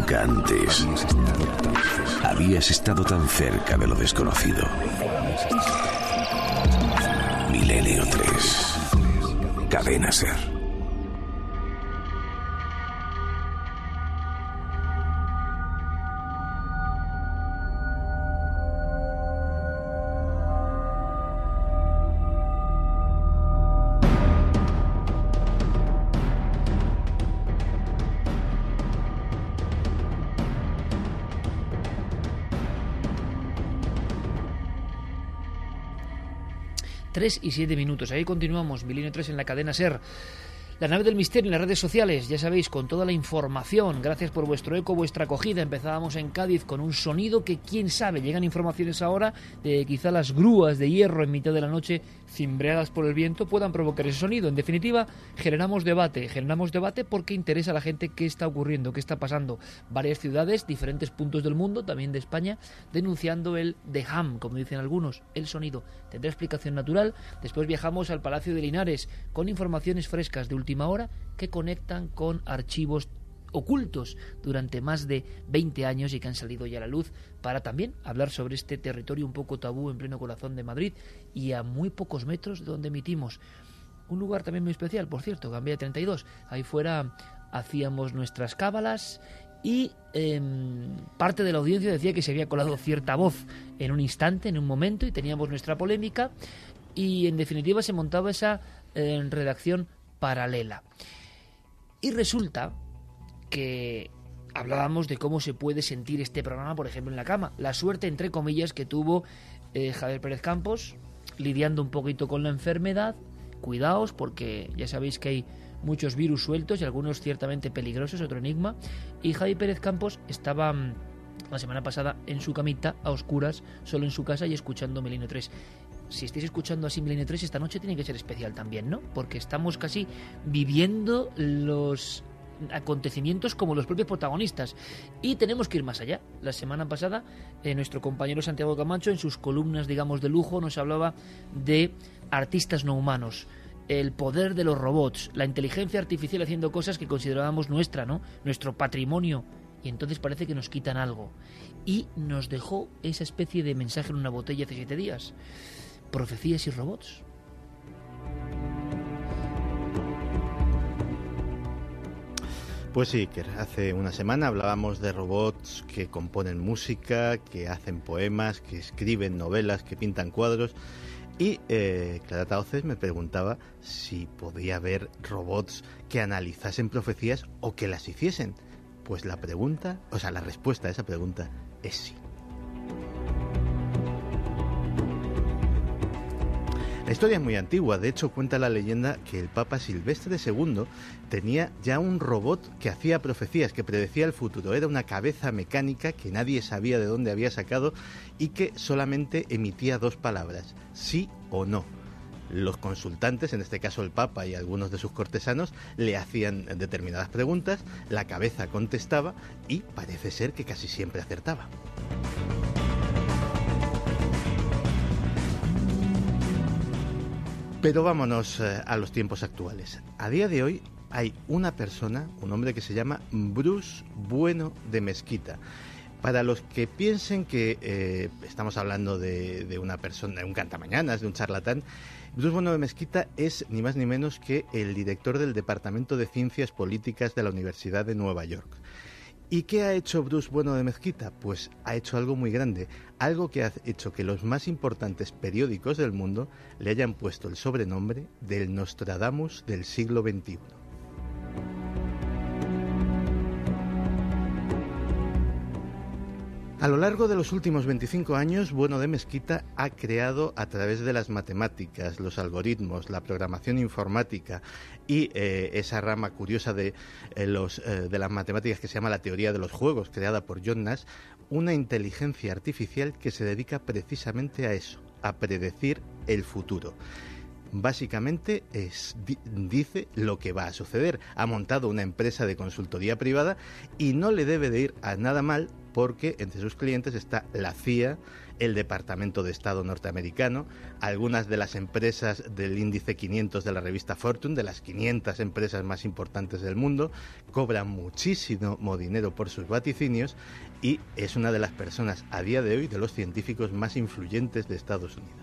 Nunca antes habías estado tan cerca de lo desconocido. Milenio 3. Cadena SER. Tres y 7 minutos. Ahí continuamos, Milenio 3 en la cadena SER. La nave del misterio en las redes sociales, ya sabéis, con toda la información. Gracias por vuestro eco, vuestra acogida. Empezábamos en Cádiz con un sonido que, quién sabe, llegan informaciones ahora de quizá las grúas de hierro en mitad de la noche, cimbreadas por el viento, puedan provocar ese sonido. En definitiva, generamos debate porque interesa a la gente qué está ocurriendo, qué está pasando. Varias ciudades, diferentes puntos del mundo, también de España, denunciando el deham, como dicen algunos, el sonido. Tendrá explicación natural. Después viajamos al Palacio de Linares con informaciones frescas de última hora que conectan con archivos ocultos durante más de 20 años y que han salido ya a la luz para también hablar sobre este territorio un poco tabú en pleno corazón de Madrid y a muy pocos metros de donde emitimos. Un lugar también muy especial, por cierto, Gambia 32. Ahí fuera hacíamos nuestras cábalas y parte de la audiencia decía que se había colado cierta voz en un instante, en un momento, y teníamos nuestra polémica y en definitiva se montaba esa redacción paralela. Y resulta que hablábamos de cómo se puede sentir este programa, por ejemplo, en la cama. La suerte, entre comillas, que tuvo Javier Pérez Campos, lidiando un poquito con la enfermedad. Cuidaos, porque ya sabéis que hay muchos virus sueltos y algunos ciertamente peligrosos, otro enigma. Y Javier Pérez Campos estaba la semana pasada en su camita, a oscuras, solo en su casa y escuchando Milenio 3. Si estáis escuchando así Milenio 3, esta noche tiene que ser especial también, ¿no? Porque estamos casi viviendo los acontecimientos como los propios protagonistas. Y tenemos que ir más allá. La semana pasada, nuestro compañero Santiago Camacho, en sus columnas, digamos, de lujo, nos hablaba de artistas no humanos, el poder de los robots, la inteligencia artificial haciendo cosas que considerábamos nuestra, ¿no? Nuestro patrimonio. Y entonces parece que nos quitan algo. Y nos dejó esa especie de mensaje en una botella hace 7 días. Profecías y robots. Pues sí, que hace una semana hablábamos de robots que componen música, que hacen poemas, que escriben novelas, que pintan cuadros. Y Clara Tauces me preguntaba si podía haber robots que analizasen profecías o que las hiciesen. Pues la respuesta a esa pregunta es sí. La historia es muy antigua, de hecho cuenta la leyenda que el Papa Silvestre II tenía ya un robot que hacía profecías, que predecía el futuro. Era una cabeza mecánica que nadie sabía de dónde había sacado y que solamente emitía 2 palabras, sí o no. Los consultantes, en este caso el Papa y algunos de sus cortesanos, le hacían determinadas preguntas, la cabeza contestaba y parece ser que casi siempre acertaba. Pero vámonos a los tiempos actuales. A día de hoy hay una persona, un hombre que se llama Bruce Bueno de Mesquita. Para los que piensen que estamos hablando de una persona, de un cantamañanas, de un charlatán, Bruce Bueno de Mesquita es ni más ni menos que el director del Departamento de Ciencias Políticas de la Universidad de Nueva York. ¿Y qué ha hecho Bruce Bueno de Mesquita? Pues ha hecho algo muy grande, algo que ha hecho que los más importantes periódicos del mundo le hayan puesto el sobrenombre del Nostradamus del siglo XXI. A lo largo de los últimos 25 años, Bueno de Mesquita ha creado a través de las matemáticas, los algoritmos, la programación informática y esa rama curiosa de las matemáticas que se llama la teoría de los juegos, creada por John Nash, una inteligencia artificial que se dedica precisamente a eso, a predecir el futuro. básicamente dice lo que va a suceder. Ha montado una empresa de consultoría privada y no le debe de ir a nada mal, porque entre sus clientes está la CIA, el Departamento de Estado norteamericano, algunas de las empresas del índice 500 de la revista Fortune, de las 500 empresas más importantes del mundo, cobran muchísimo dinero por sus vaticinios y es una de las personas a día de hoy de los científicos más influyentes de Estados Unidos.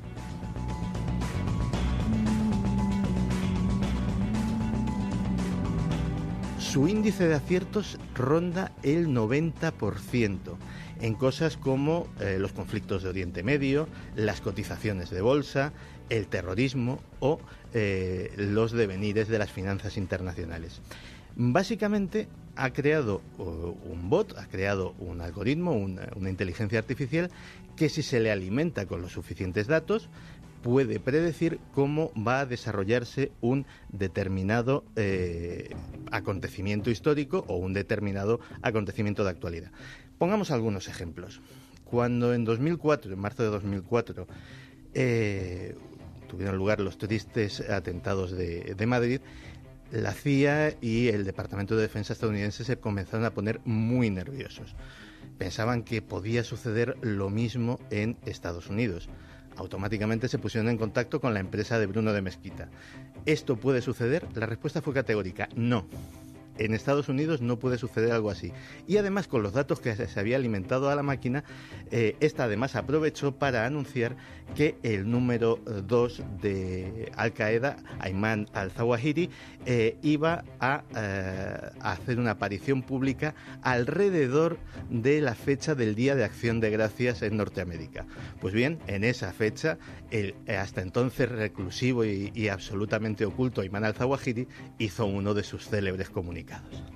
Su índice de aciertos ronda el 90% en cosas como los conflictos de Oriente Medio, las cotizaciones de bolsa, el terrorismo o los devenires de las finanzas internacionales. Básicamente ha creado un bot, ha creado un algoritmo, una inteligencia artificial que, si se le alimenta con los suficientes datos, puede predecir cómo va a desarrollarse un determinado acontecimiento histórico o un determinado acontecimiento de actualidad. Pongamos algunos ejemplos. Cuando en 2004, en marzo de 2004, tuvieron lugar los tristes atentados de Madrid, la CIA y el Departamento de Defensa estadounidense se comenzaron a poner muy nerviosos. Pensaban que podía suceder lo mismo en Estados Unidos. Automáticamente se pusieron en contacto con la empresa de Bruno de Mesquita. ¿Esto puede suceder? La respuesta fue categórica: no. En Estados Unidos no puede suceder algo así. Y además, con los datos que se había alimentado a la máquina, esta además aprovechó para anunciar que el número 2 de Al-Qaeda, Ayman al-Zawahiri, iba a hacer una aparición pública alrededor de la fecha del Día de Acción de Gracias en Norteamérica. Pues bien, en esa fecha, el hasta entonces reclusivo y absolutamente oculto Ayman al-Zawahiri hizo uno de sus célebres comunicados.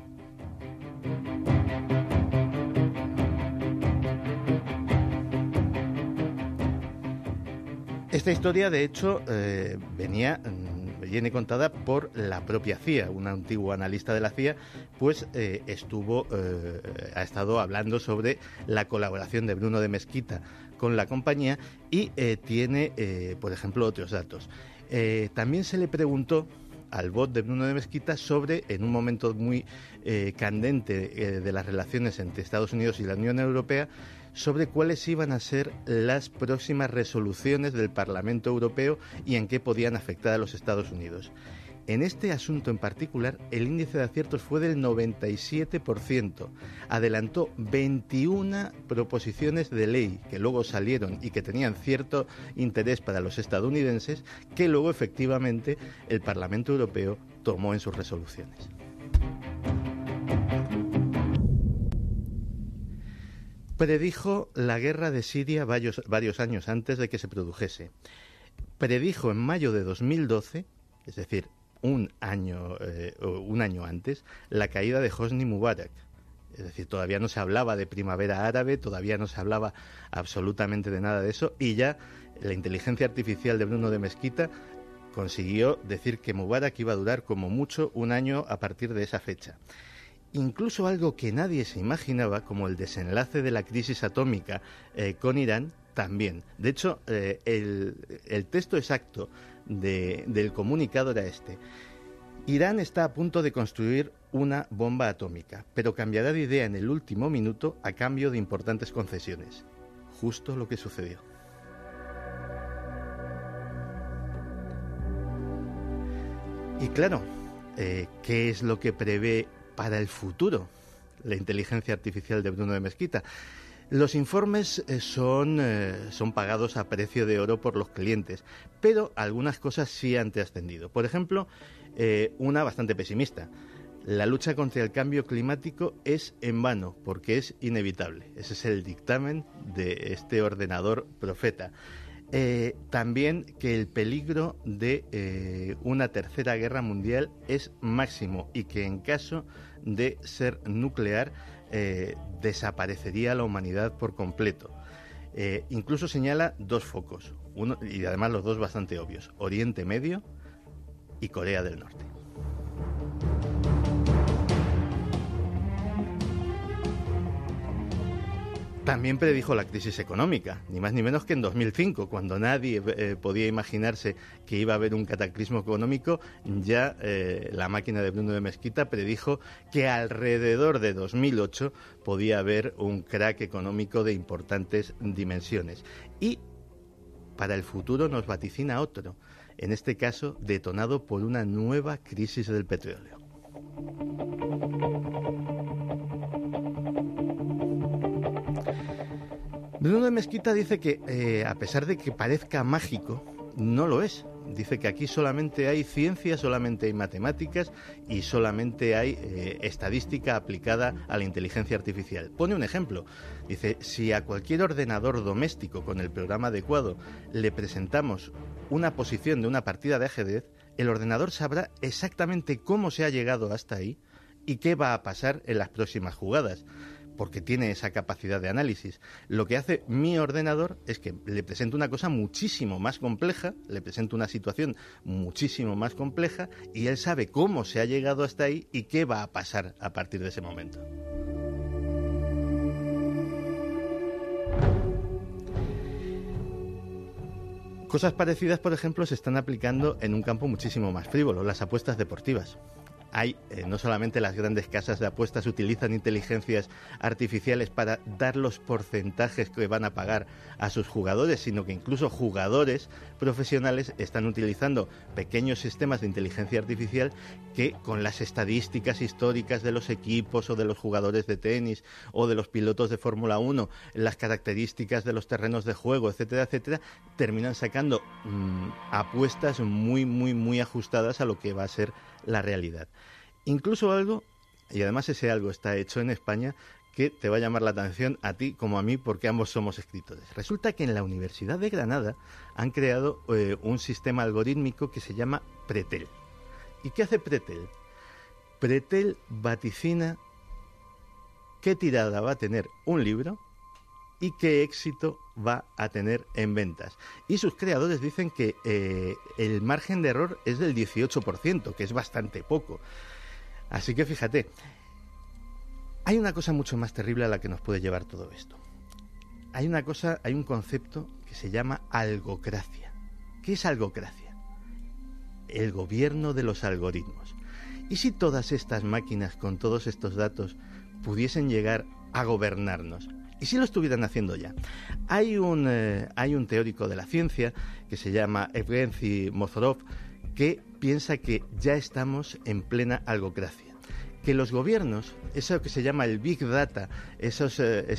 Esta historia, de hecho, viene contada por la propia CIA. Un antiguo analista de la CIA pues ha estado hablando sobre la colaboración de Bruno de Mesquita con la compañía y tiene, por ejemplo, otros datos. También se le preguntó al bot de Bruno de Mesquita sobre, en un momento muy candente de las relaciones entre Estados Unidos y la Unión Europea, sobre cuáles iban a ser las próximas resoluciones del Parlamento Europeo y en qué podían afectar a los Estados Unidos. En este asunto en particular, el índice de aciertos fue del 97%. Adelantó 21 proposiciones de ley que luego salieron y que tenían cierto interés para los estadounidenses, que luego efectivamente el Parlamento Europeo tomó en sus resoluciones. Predijo la guerra de Siria varios años antes de que se produjese. Predijo en mayo de 2012, es decir, un año antes, la caída de Hosni Mubarak. Es decir, todavía no se hablaba de primavera árabe, todavía no se hablaba absolutamente de nada de eso, y ya la inteligencia artificial de Bruno de Mesquita consiguió decir que Mubarak iba a durar como mucho un año a partir de esa fecha. Incluso algo que nadie se imaginaba, como el desenlace de la crisis atómica con Irán, también. De hecho, el texto exacto del comunicado era este: Irán está a punto de construir una bomba atómica, pero cambiará de idea en el último minuto a cambio de importantes concesiones. Justo lo que sucedió. Y claro, ¿qué es lo que prevé para el futuro la inteligencia artificial de Bruno de Mesquita? Los informes son pagados a precio de oro por los clientes, pero algunas cosas sí han trascendido. Por ejemplo, una bastante pesimista: la lucha contra el cambio climático es en vano porque es inevitable. Ese es el dictamen de este ordenador profeta. También que el peligro de una tercera guerra mundial es máximo y que en caso de ser nuclear desaparecería la humanidad por completo. Incluso señala dos focos, uno, y además los dos bastante obvios: Oriente Medio y Corea del Norte. También predijo la crisis económica, ni más ni menos que en 2005, cuando nadie podía imaginarse que iba a haber un cataclismo económico. Ya la máquina de Bruno de Mesquita predijo que alrededor de 2008 podía haber un crack económico de importantes dimensiones. Y para el futuro nos vaticina otro, en este caso detonado por una nueva crisis del petróleo. Bruno de Mesquita dice que, a pesar de que parezca mágico, no lo es. Dice que aquí solamente hay ciencia, solamente hay matemáticas y solamente hay estadística aplicada a la inteligencia artificial. Pone un ejemplo. Dice, si a cualquier ordenador doméstico con el programa adecuado le presentamos una posición de una partida de ajedrez, el ordenador sabrá exactamente cómo se ha llegado hasta ahí y qué va a pasar en las próximas jugadas, porque tiene esa capacidad de análisis. Lo que hace mi ordenador es que le presento una cosa muchísimo más compleja, le presento una situación muchísimo más compleja y él sabe cómo se ha llegado hasta ahí y qué va a pasar a partir de ese momento. Cosas parecidas, por ejemplo, se están aplicando en un campo muchísimo más frívolo, las apuestas deportivas. Hay, no solamente las grandes casas de apuestas utilizan inteligencias artificiales para dar los porcentajes que van a pagar a sus jugadores, sino que incluso jugadores profesionales están utilizando pequeños sistemas de inteligencia artificial que, con las estadísticas históricas de los equipos o de los jugadores de tenis o de los pilotos de Fórmula 1, las características de los terrenos de juego, etcétera, etcétera, terminan sacando apuestas muy ajustadas a lo que va a ser la realidad. Incluso algo, y además ese algo está hecho en España, que te va a llamar la atención a ti como a mí, porque ambos somos escritores. Resulta que en la Universidad de Granada han creado un sistema algorítmico que se llama Pretel. ¿Y qué hace Pretel? Pretel vaticina qué tirada va a tener un libro y qué éxito va a tener en ventas. Y sus creadores dicen que el margen de error es del 18%, que es bastante poco. Así que fíjate, hay una cosa mucho más terrible a la que nos puede llevar todo esto. Hay un concepto que se llama algocracia. ¿Qué es algocracia? El gobierno de los algoritmos. ¿Y si todas estas máquinas con todos estos datos pudiesen llegar a gobernarnos? ¿Y si lo estuvieran haciendo ya? Hay un teórico de la ciencia que se llama Evgeny Mozorov que piensa que ya estamos en plena algocracia. Que los gobiernos, eso que se llama el Big Data, esos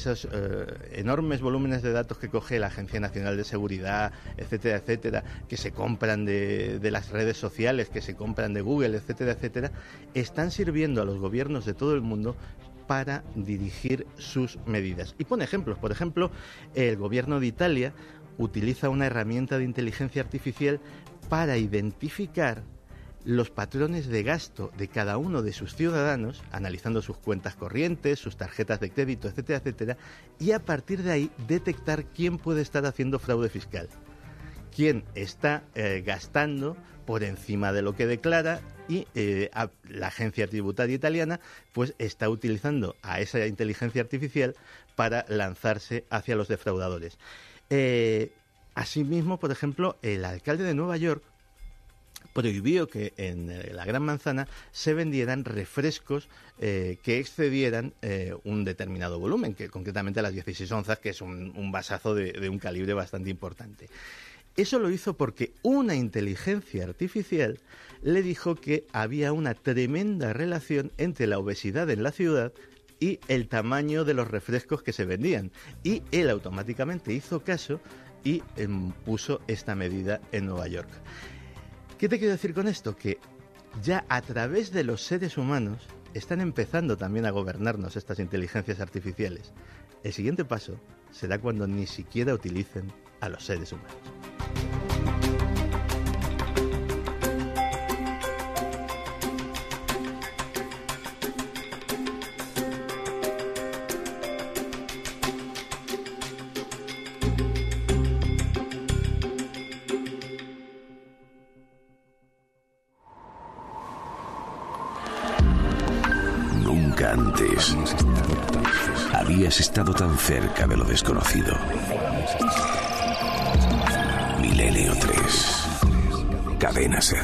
enormes volúmenes de datos que coge la Agencia Nacional de Seguridad, etcétera, etcétera, que se compran de las redes sociales, que se compran de Google, etcétera, etcétera, están sirviendo a los gobiernos de todo el mundo para dirigir sus medidas. Y pone ejemplos. Por ejemplo, el gobierno de Italia utiliza una herramienta de inteligencia artificial para identificar los patrones de gasto de cada uno de sus ciudadanos, analizando sus cuentas corrientes, sus tarjetas de crédito, etcétera, etcétera, y a partir de ahí detectar quién puede estar haciendo fraude fiscal, quién está gastando por encima de lo que declara, y la agencia tributaria italiana pues está utilizando a esa inteligencia artificial para lanzarse hacia los defraudadores. Asimismo, por ejemplo, el alcalde de Nueva York prohibió que en la Gran Manzana se vendieran refrescos que excedieran un determinado volumen, que concretamente las 16 onzas, que es un vasazo de un calibre bastante importante. Eso lo hizo porque una inteligencia artificial le dijo que había una tremenda relación entre la obesidad en la ciudad y el tamaño de los refrescos que se vendían. Y él automáticamente hizo caso y puso esta medida en Nueva York. ¿Qué te quiero decir con esto? Que ya a través de los seres humanos están empezando también a gobernarnos estas inteligencias artificiales. El siguiente paso será cuando ni siquiera utilicen a los seres humanos. Nunca antes habías estado tan cerca de lo desconocido. Milenio 3. Cadena SER.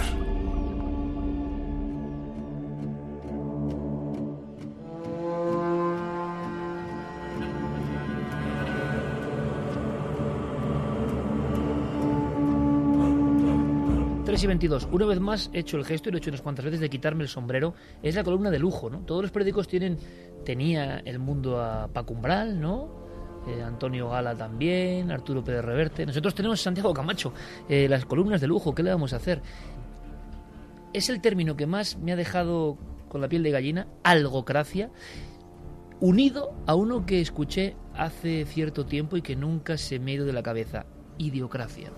Y 22. Una vez más he hecho el gesto, y lo he hecho unas cuantas veces, de quitarme el sombrero. Es la columna de lujo, ¿no? Todos los periódicos tenía El Mundo a Paco Umbral, ¿no? Antonio Gala también, Arturo Pérez Reverte. Nosotros tenemos Santiago Camacho, las columnas de lujo. ¿Qué le vamos a hacer? Es el término que más me ha dejado con la piel de gallina, algocracia, unido a uno que escuché hace cierto tiempo y que nunca se me ha ido de la cabeza: idiocracia.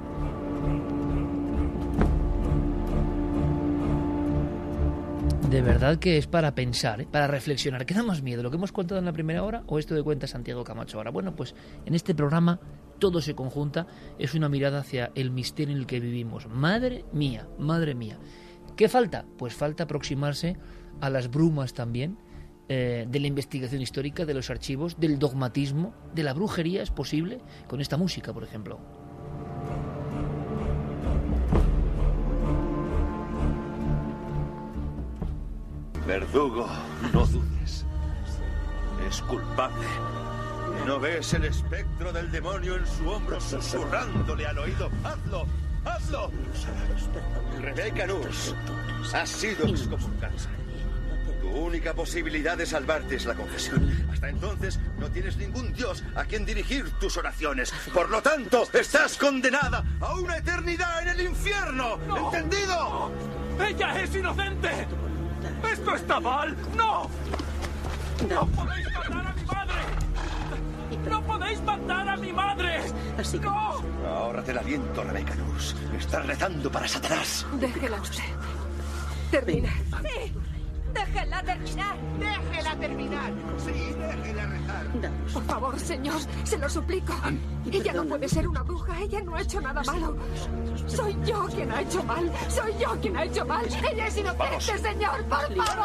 De verdad que es para pensar, para reflexionar. ¿Qué da más miedo, lo que hemos contado en la primera hora o esto de cuenta Santiago Camacho ahora? Bueno, pues en este programa todo se conjunta, es una mirada hacia el misterio en el que vivimos. Madre mía, madre mía. ¿Qué falta? Pues falta aproximarse a las brumas también, de la investigación histórica, de los archivos, del dogmatismo, de la brujería, es posible, con esta música, por ejemplo. Verdugo, no dudes. Es culpable. ¿No ves el espectro del demonio en su hombro susurrándole al oído? ¡Hazlo! ¡Hazlo! Rebeca Nurs, has sido excomulgada. Tu única posibilidad de salvarte es la confesión. Hasta entonces no tienes ningún dios a quien dirigir tus oraciones. Por lo tanto, estás condenada a una eternidad en el infierno. ¡No! ¿Entendido? ¡Ella es inocente! ¡Esto está mal! ¡No! ¡No podéis matar a mi madre! ¡No podéis matar a mi madre! ¡No! Ahórrate el aliento, Rebeca Nurs. Estás rezando para Satanás. Déjela usted. Termina. ¡Sí! ¡Déjela terminar! ¡Déjela terminar! Sí, déjela rezar. Por favor, señor, se lo suplico. Ella no puede ser una bruja, ella no ha hecho nada malo. Soy yo quien ha hecho mal, soy yo quien ha hecho mal. Ella es inocente, vamos. Señor, por favor.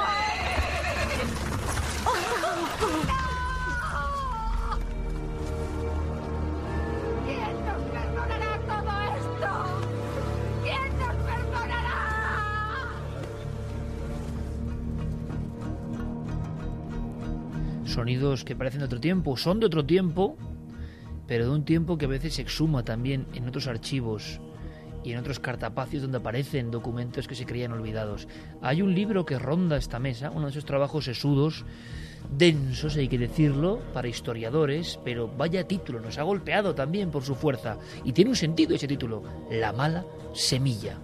¿Quién nos perdonará todo esto? ¿Quién nos perdonará? Sonidos que parecen de otro tiempo, son de otro tiempo, pero de un tiempo que a veces se exhuma también en otros archivos y en otros cartapacios donde aparecen documentos que se creían olvidados. Hay un libro que ronda esta mesa, uno de esos trabajos sesudos, densos, hay que decirlo, para historiadores, pero vaya título, nos ha golpeado también por su fuerza. Y tiene un sentido ese título: La mala semilla.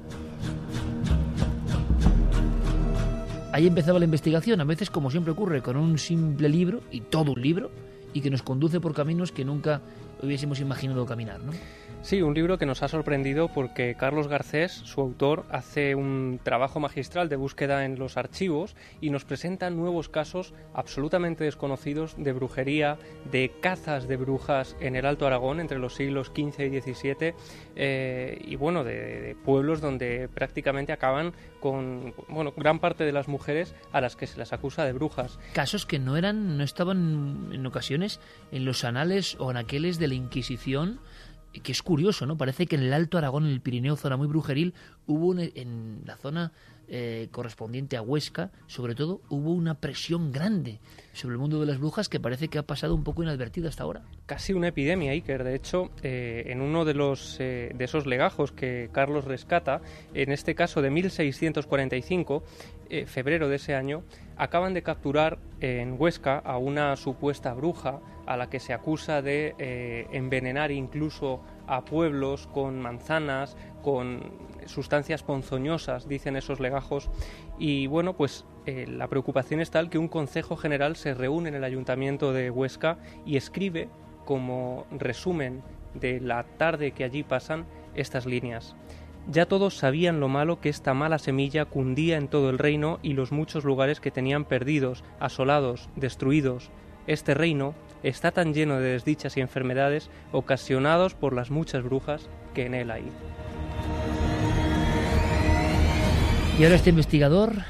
Ahí empezaba la investigación, a veces, como siempre ocurre, con un simple libro, y todo un libro, y que nos conduce por caminos que nunca hubiésemos imaginado caminar, ¿no? Sí, un libro que nos ha sorprendido porque Carlos Garcés, su autor, hace un trabajo magistral de búsqueda en los archivos y nos presenta nuevos casos absolutamente desconocidos de brujería, de cazas de brujas en el Alto Aragón entre los siglos XV y XVII, y bueno, de pueblos donde prácticamente acaban con gran parte de las mujeres a las que se las acusa de brujas. Casos que no estaban en ocasiones en los anales o anaqueles de la Inquisición, que es curioso, ¿no? Parece que en el Alto Aragón, en el Pirineo, zona muy brujeril, hubo en la zona correspondiente a Huesca, sobre todo, hubo una presión grande sobre el mundo de las brujas que parece que ha pasado un poco inadvertida hasta ahora. Casi una epidemia, Iker. De hecho, en uno de esos legajos que Carlos rescata, en este caso de 1645, febrero de ese año, acaban de capturar en Huesca a una supuesta bruja a la que se acusa de envenenar incluso a pueblos con manzanas, con sustancias ponzoñosas, dicen esos legajos. Y bueno, pues la preocupación es tal que un Consejo General se reúne en el Ayuntamiento de Huesca y escribe como resumen de la tarde que allí pasan estas líneas. Ya todos sabían lo malo que esta mala semilla cundía en todo el reino y los muchos lugares que tenían perdidos, asolados, destruidos. Este reino está tan lleno de desdichas y enfermedades ocasionados por las muchas brujas que en él hay. Y ahora este investigador,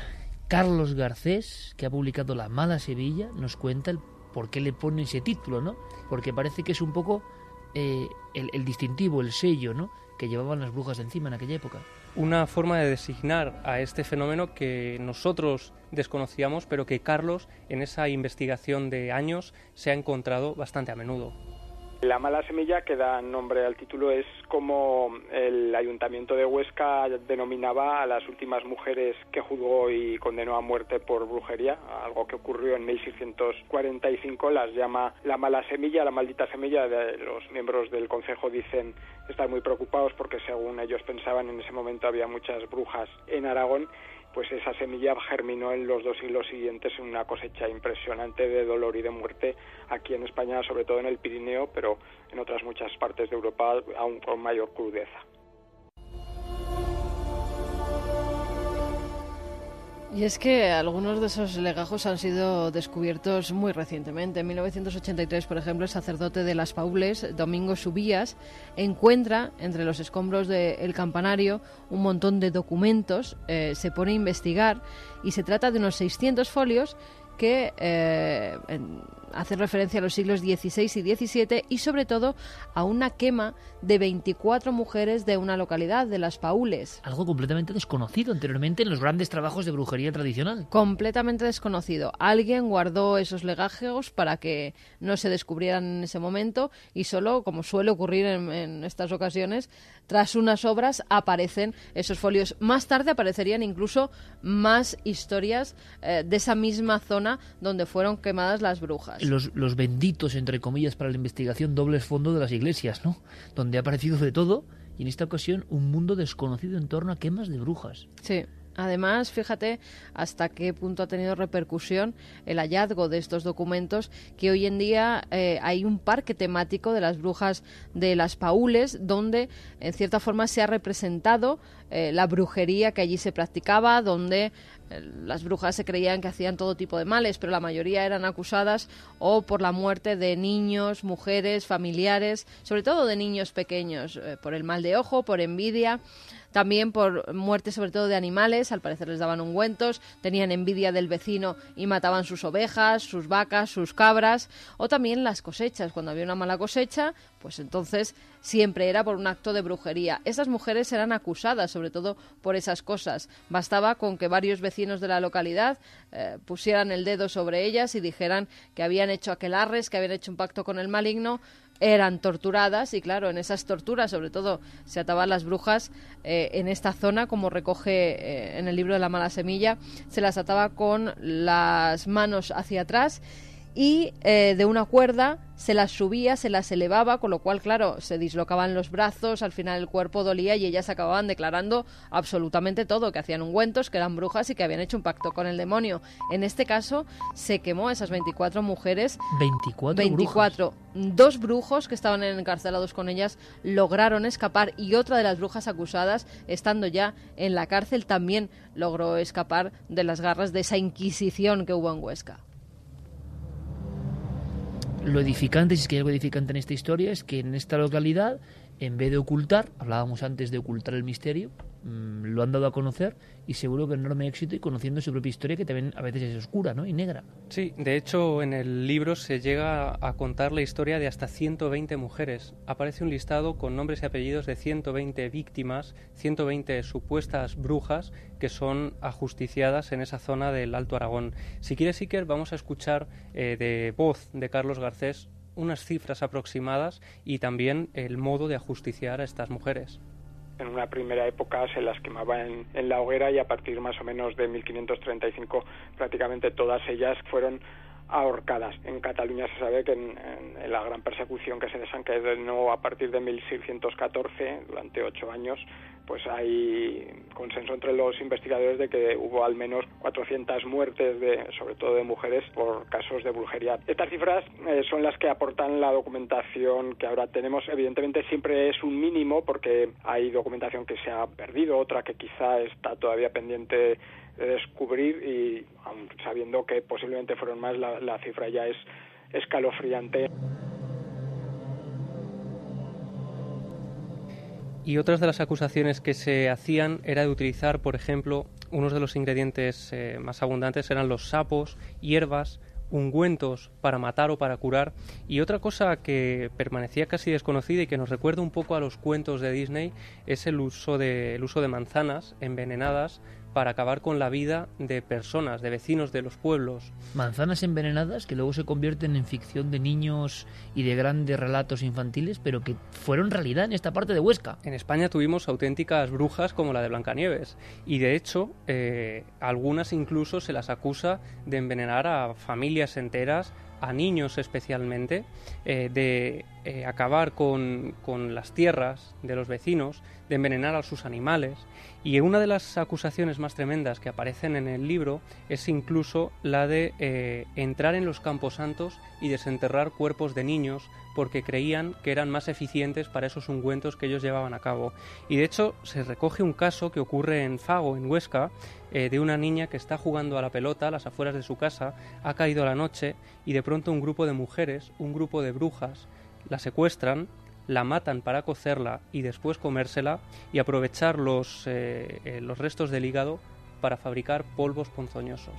Carlos Garcés, que ha publicado La mala Sevilla, nos cuenta el por qué le pone ese título, ¿no? Porque parece que es un poco el distintivo, el sello, ¿no?, que llevaban las brujas de encima en aquella época. Una forma de designar a este fenómeno que nosotros desconocíamos, pero que Carlos, en esa investigación de años, se ha encontrado bastante a menudo. La mala semilla, que da nombre al título, es como el Ayuntamiento de Huesca denominaba a las últimas mujeres que juzgó y condenó a muerte por brujería, algo que ocurrió en 1645, las llama la mala semilla, la maldita semilla. Los miembros del Concejo dicen estar muy preocupados porque, según ellos pensaban, en ese momento había muchas brujas en Aragón. Pues esa semilla germinó en los 2 siglos siguientes en una cosecha impresionante de dolor y de muerte aquí en España, sobre todo en el Pirineo, pero en otras muchas partes de Europa aún con mayor crudeza. Y es que algunos de esos legajos han sido descubiertos muy recientemente. En 1983, por ejemplo, el sacerdote de Las Paules, Domingo Subías, encuentra entre los escombros del campanario un montón de documentos, se pone a investigar y se trata de unos 600 folios que hacen referencia a los siglos XVI y XVII y sobre todo a una quema de 24 mujeres de una localidad, de Las Paules. Algo completamente desconocido anteriormente en los grandes trabajos de brujería tradicional. Completamente desconocido. Alguien guardó esos legajos para que no se descubrieran en ese momento y solo, como suele ocurrir en estas ocasiones, tras unas obras aparecen esos folios. Más tarde aparecerían incluso más historias de esa misma zona donde fueron quemadas las brujas. Los benditos, entre comillas, para la investigación dobles fondos de las iglesias, ¿no? Donde ha aparecido de todo y en esta ocasión un mundo desconocido en torno a quemas de brujas. Sí. Además, fíjate hasta qué punto ha tenido repercusión el hallazgo de estos documentos, que hoy en día hay un parque temático de las brujas de Las Paules, donde en cierta forma se ha representado la brujería que allí se practicaba, donde las brujas se creían que hacían todo tipo de males, pero la mayoría eran acusadas o por la muerte de niños, mujeres, familiares, sobre todo de niños pequeños, por el mal de ojo, por envidia. También por muerte sobre todo de animales, al parecer les daban ungüentos, tenían envidia del vecino y mataban sus ovejas, sus vacas, sus cabras, o también las cosechas. Cuando había una mala cosecha, pues entonces siempre era por un acto de brujería. Esas mujeres eran acusadas sobre todo por esas cosas. Bastaba con que varios vecinos de la localidad pusieran el dedo sobre ellas y dijeran que habían hecho aquelarres, que habían hecho un pacto con el maligno. Eran torturadas y claro, en esas torturas sobre todo se ataban las brujas en esta zona, como recoge en el libro de La mala semilla, se las ataba con las manos hacia atrás y de una cuerda se las subía, se las elevaba, con lo cual, claro, se dislocaban los brazos, al final el cuerpo dolía y ellas acababan declarando absolutamente todo, que hacían ungüentos, que eran brujas y que habían hecho un pacto con el demonio. En este caso se quemó a esas 24 mujeres. 24 brujas. 2 brujos que estaban encarcelados con ellas lograron escapar y otra de las brujas acusadas, estando ya en la cárcel, también logró escapar de las garras de esa inquisición que hubo en Huesca. Lo edificante, si es que hay algo edificante en esta historia, es que en esta localidad, en vez de ocultar, hablábamos antes de ocultar el misterio, lo han dado a conocer y seguro que enorme éxito y conociendo su propia historia, que también a veces es oscura, ¿no?, y negra. Sí, de hecho en el libro se llega a contar la historia de hasta 120 mujeres. Aparece un listado con nombres y apellidos de 120 víctimas, 120 supuestas brujas que son ajusticiadas en esa zona del Alto Aragón. Si quieres, Iker, vamos a escuchar de voz de Carlos Garcés unas cifras aproximadas y también el modo de ajusticiar a estas mujeres. En una primera época se las quemaba en la hoguera y a partir más o menos de 1535 prácticamente todas ellas fueron ahorcadas. En Cataluña se sabe que en la gran persecución que se desencadenó a partir de 1614, durante 8 años, pues hay consenso entre los investigadores de que hubo al menos 400 muertes, sobre todo de mujeres, por casos de brujería. Estas cifras son las que aportan la documentación que ahora tenemos. Evidentemente siempre es un mínimo porque hay documentación que se ha perdido, otra que quizá está todavía pendiente de descubrir y aun sabiendo que posiblemente fueron más, la cifra ya es escalofriante. Y otras de las acusaciones que se hacían era de utilizar, por ejemplo, unos de los ingredientes más abundantes eran los sapos, hierbas, ungüentos para matar o para curar, y otra cosa que permanecía casi desconocida y que nos recuerda un poco a los cuentos de Disney es el uso de manzanas envenenadas para acabar con la vida de personas, de vecinos de los pueblos. Manzanas envenenadas que luego se convierten en ficción de niños y de grandes relatos infantiles, pero que fueron realidad en esta parte de Huesca. En España tuvimos auténticas brujas como la de Blancanieves, y de hecho algunas incluso se las acusa de envenenar a familias enteras, a niños especialmente, de acabar con las tierras de los vecinos, de envenenar a sus animales. Y una de las acusaciones más tremendas que aparecen en el libro es incluso la de entrar en los camposantos y desenterrar cuerpos de niños porque creían que eran más eficientes para esos ungüentos que ellos llevaban a cabo. Y de hecho se recoge un caso que ocurre en Fago, en Huesca, de una niña que está jugando a la pelota a las afueras de su casa, ha caído la noche y de pronto un grupo de mujeres, un grupo de brujas, la secuestran, la matan para cocerla y después comérsela y aprovechar los restos del hígado para fabricar polvos ponzoñosos.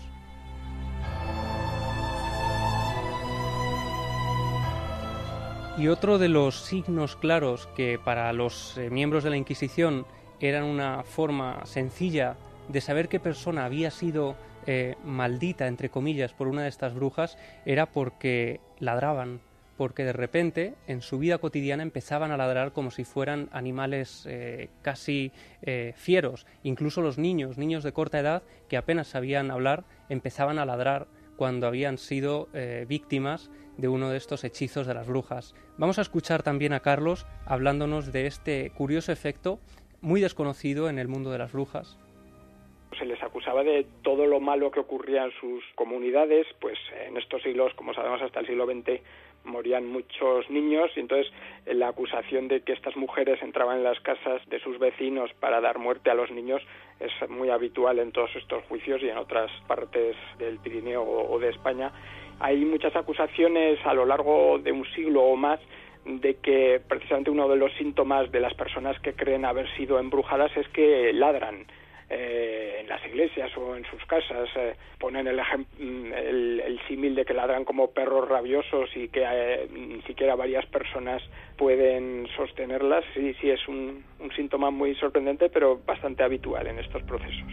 Y otro de los signos claros que para los miembros de la Inquisición eran una forma sencilla de saber qué persona había sido maldita, entre comillas, por una de estas brujas, era porque ladraban, porque de repente en su vida cotidiana empezaban a ladrar como si fueran animales casi fieros. Incluso los niños de corta edad que apenas sabían hablar empezaban a ladrar cuando habían sido víctimas de uno de estos hechizos de las brujas. Vamos a escuchar también a Carlos hablándonos de este curioso efecto muy desconocido en el mundo de las brujas. Se les acusaba de todo lo malo que ocurría en sus comunidades, pues en estos siglos, como sabemos, hasta el siglo XX morían muchos niños, y entonces la acusación de que estas mujeres entraban en las casas de sus vecinos para dar muerte a los niños es muy habitual en todos estos juicios y en otras partes del Pirineo o de España. Hay muchas acusaciones a lo largo de un siglo o más de que precisamente uno de los síntomas de las personas que creen haber sido embrujadas es que ladran en las iglesias o en sus casas. Ponen el símil de que ladran como perros rabiosos y que ni siquiera varias personas pueden sostenerlas. Sí, es un síntoma muy sorprendente, pero bastante habitual en estos procesos.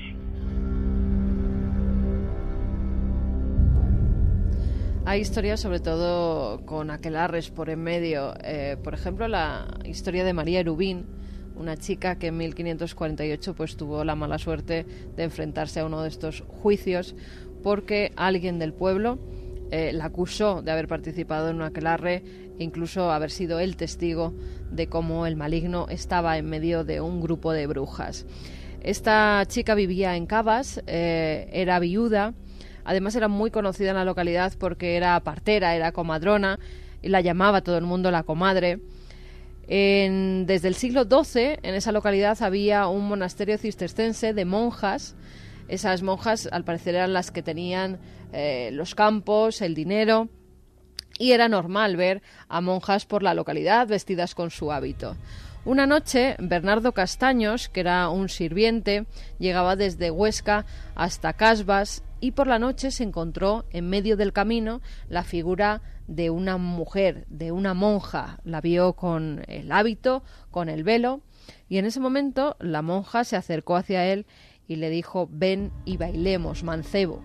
Hay historias, sobre todo con aquelarres por en medio. Por ejemplo, la historia de María Erubín, una chica que en 1548 pues tuvo la mala suerte de enfrentarse a uno de estos juicios porque alguien del pueblo la acusó de haber participado en un aquelarre e incluso haber sido el testigo de cómo el maligno estaba en medio de un grupo de brujas. Esta chica vivía en Cabas, era viuda, además era muy conocida en la localidad porque era partera, era comadrona, y la llamaba todo el mundo la comadre. Desde el siglo XII en esa localidad había un monasterio cistercense de monjas. Esas monjas al parecer eran las que tenían los campos, el dinero, y era normal ver a monjas por la localidad vestidas con su hábito. Una noche Bernardo Castaños, que era un sirviente, llegaba desde Huesca hasta Casbas y por la noche se encontró en medio del camino la figura de una mujer, de una monja. La vio con el hábito, con el velo, y en ese momento la monja se acercó hacia él y le dijo: ven y bailemos, mancebo.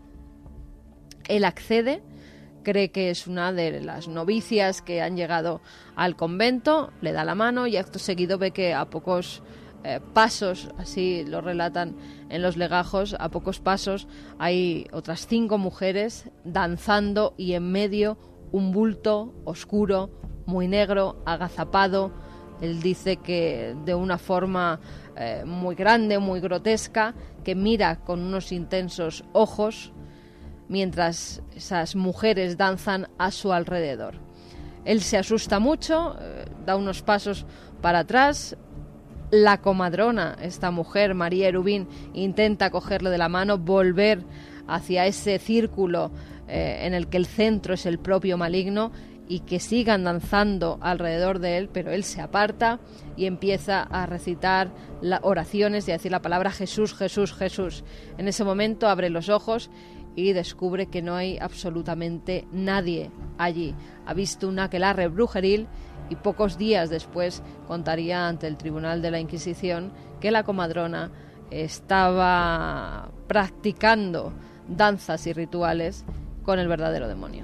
Él accede, cree que es una de las novicias que han llegado al convento, le da la mano y acto seguido ve que a pocos pasos, así lo relatan en los legajos, a pocos pasos hay otras 5 mujeres danzando y en medio un bulto oscuro, muy negro, agazapado. Él dice que de una forma muy grande, muy grotesca, que mira con unos intensos ojos mientras esas mujeres danzan a su alrededor. Él se asusta mucho, da unos pasos para atrás. La comadrona, esta mujer, María Erubín, intenta cogerle de la mano, volver hacia ese círculo en el que el centro es el propio maligno, y que sigan danzando alrededor de él, pero él se aparta y empieza a recitar oraciones y a decir la palabra Jesús, Jesús, Jesús. En ese momento abre los ojos y descubre que no hay absolutamente nadie allí. Ha visto un aquelarre brujeril y pocos días después contaría ante el Tribunal de la Inquisición que la comadrona estaba practicando danzas y rituales con el verdadero demonio.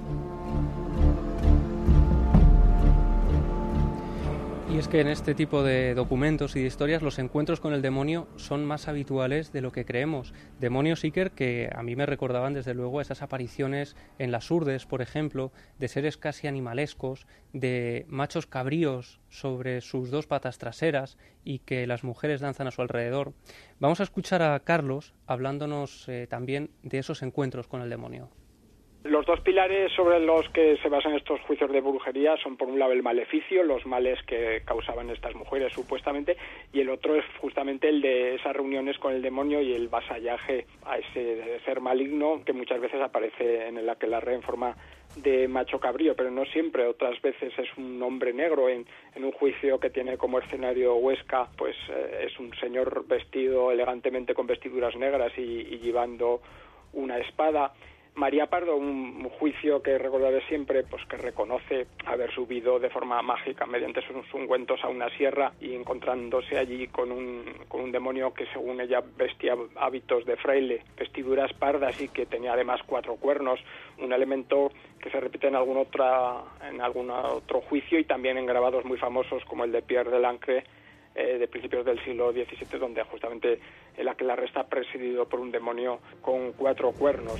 Y es que en este tipo de documentos y de historias los encuentros con el demonio son más habituales de lo que creemos. Demonios, Iker, que a mí me recordaban desde luego esas apariciones en las urdes, por ejemplo, de seres casi animalescos, de machos cabríos sobre sus dos patas traseras y que las mujeres danzan a su alrededor. Vamos a escuchar a Carlos hablándonos también de esos encuentros con el demonio. Los dos pilares sobre los que se basan estos juicios de brujería son, por un lado, el maleficio, los males que causaban estas mujeres supuestamente, y el otro es justamente el de esas reuniones con el demonio y el vasallaje a ese ser maligno que muchas veces aparece en el aquelarre en forma de macho cabrío, pero no siempre. Otras veces es un hombre negro. En un juicio que tiene como escenario Huesca, pues es un señor vestido elegantemente con vestiduras negras y llevando una espada. María Pardo, un juicio que recordaré siempre, pues que reconoce haber subido de forma mágica mediante sus ungüentos a una sierra y encontrándose allí con un demonio que según ella vestía hábitos de fraile, vestiduras pardas y que tenía además 4 cuernos, un elemento que se repite en algún otro juicio y también en grabados muy famosos como el de Pierre de Lancre de principios del siglo XVII, donde justamente el aquelarre está presidido por un demonio con 4 cuernos.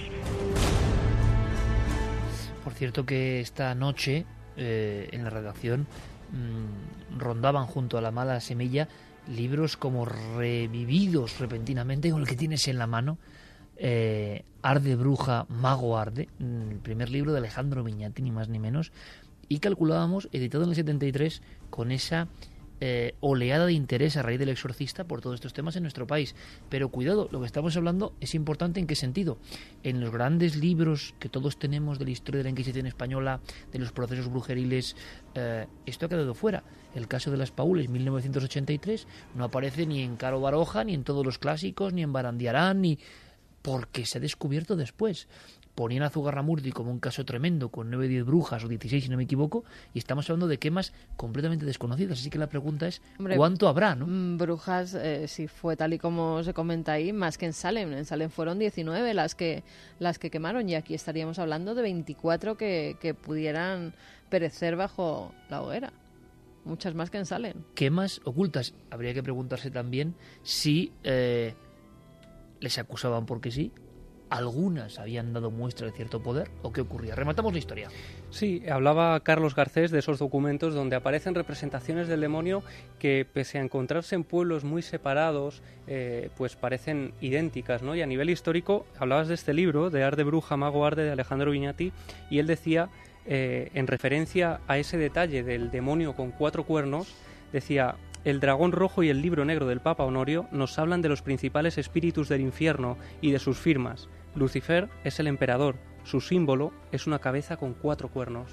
Por cierto que esta noche en la redacción rondaban junto a la mala semilla libros como revividos repentinamente con el que tienes en la mano. Arde Bruja, Mago Arde, el primer libro de Alejandro Viñati, ni más ni menos, y calculábamos, editado en el 73, con esa oleada de interés a raíz del Exorcista por todos estos temas en nuestro país. Pero cuidado, lo que estamos hablando es importante. ¿En qué sentido? En los grandes libros que todos tenemos de la historia de la Inquisición española, de los procesos brujeriles, esto ha quedado fuera. El caso de las Paules, 1983, no aparece ni en Caro Baroja, ni en todos los clásicos, ni en Barandiarán, ni porque se ha descubierto después. Ponían a Zugarramurdi como un caso tremendo, con 9 o 10 brujas, o 16 si no me equivoco, y estamos hablando de quemas completamente desconocidas. Así que la pregunta es, ¿cuánto habrá, no? Brujas, si fue tal y como se comenta ahí, más que en Salem. En Salem fueron 19 las que quemaron, y aquí estaríamos hablando de 24 que pudieran perecer bajo la hoguera. Muchas más que en Salem. Quemas ocultas. Habría que preguntarse también si les acusaban porque sí, algunas habían dado muestra de cierto poder, o qué ocurría. Rematamos la historia. Sí, hablaba Carlos Garcés de esos documentos donde aparecen representaciones del demonio que, pese a encontrarse en pueblos muy separados, pues parecen idénticas, ¿no? Y a nivel histórico, hablabas de este libro, de Arde Bruja, Mago Arde, de Alejandro Viñati, y él decía, en referencia a ese detalle del demonio con 4 cuernos, decía: el dragón rojo y el libro negro del Papa Honorio nos hablan de los principales espíritus del infierno y de sus firmas. Lucifer es el emperador, su símbolo es una cabeza con 4 cuernos.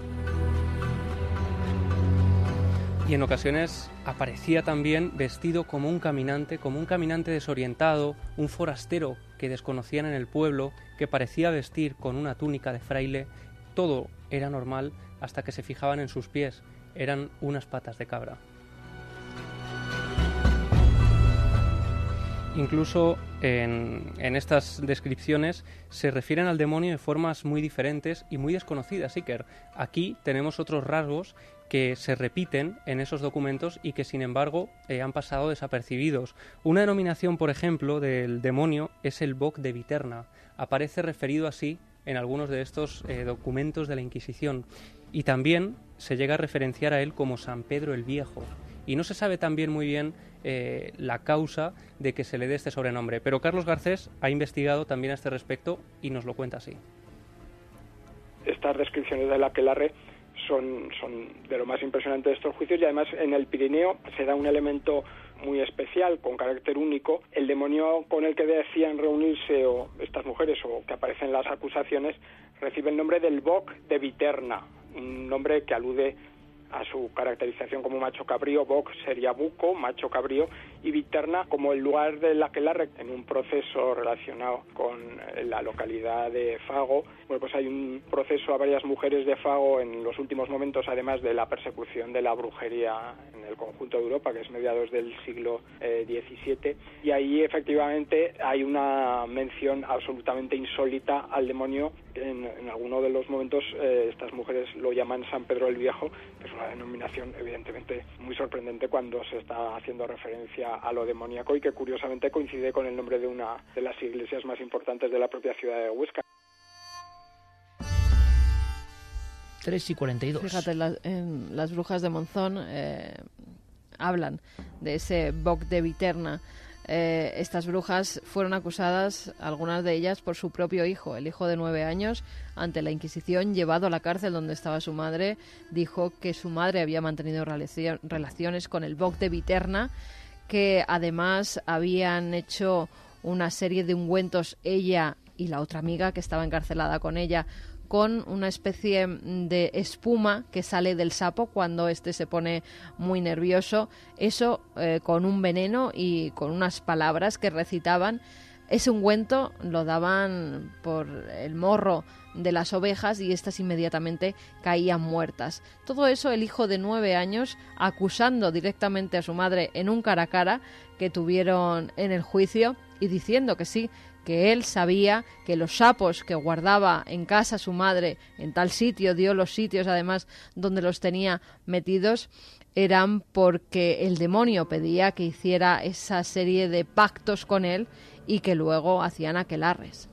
Y en ocasiones aparecía también vestido como un caminante desorientado, un forastero que desconocían en el pueblo, que parecía vestir con una túnica de fraile. Todo era normal hasta que se fijaban en sus pies, eran unas patas de cabra. Incluso en estas descripciones se refieren al demonio de formas muy diferentes y muy desconocidas, Iker. Aquí tenemos otros rasgos que se repiten en esos documentos y que, sin embargo, han pasado desapercibidos. Una denominación, por ejemplo, del demonio es el Boc de Viterna. Aparece referido así en algunos de estos documentos de la Inquisición. Y también se llega a referenciar a él como San Pedro el Viejo. Y no se sabe también muy bien la causa de que se le dé este sobrenombre. Pero Carlos Garcés ha investigado también a este respecto y nos lo cuenta así. Estas descripciones del aquelarre son de lo más impresionante de estos juicios, y además en el Pirineo se da un elemento muy especial, con carácter único. El demonio con el que decían reunirse estas mujeres, o que aparecen en las acusaciones, recibe el nombre del Boc de Viterna. un nombre que alude a su caracterización como macho cabrío. Bok sería buco, macho cabrío, y Viterna como el lugar del aquelarre, en un proceso relacionado con la localidad de Fago. Bueno, pues hay un proceso a varias mujeres de Fago en los últimos momentos, además de la persecución de la brujería en el conjunto de Europa, que es mediados del siglo XVII, y ahí efectivamente hay una mención absolutamente insólita al demonio. En alguno de los momentos estas mujeres lo llaman San Pedro el Viejo, que es una denominación evidentemente muy sorprendente cuando se está haciendo referencia a lo demoníaco, y que curiosamente coincide con el nombre de una de las iglesias más importantes de la propia ciudad de Huesca. 3:42. Fíjate, en Las brujas de Monzón hablan de ese Bok de Viterna. Estas brujas fueron acusadas, algunas de ellas, por su propio hijo. El hijo de 9 años, ante la Inquisición, llevado a la cárcel donde estaba su madre, dijo que su madre había mantenido relaciones con el Bok de Viterna, que además habían hecho una serie de ungüentos ella y la otra amiga que estaba encarcelada con ella, con una especie de espuma que sale del sapo cuando éste se pone muy nervioso, eso con un veneno y con unas palabras que recitaban. Ese ungüento lo daban por el morro de las ovejas y éstas inmediatamente caían muertas. Todo eso el hijo de 9 años acusando directamente a su madre en un cara a cara que tuvieron en el juicio, y diciendo que sí, que él sabía que los sapos que guardaba en casa su madre, en tal sitio, dio los sitios además donde los tenía metidos, eran porque el demonio pedía que hiciera esa serie de pactos con él y que luego hacían aquelarres.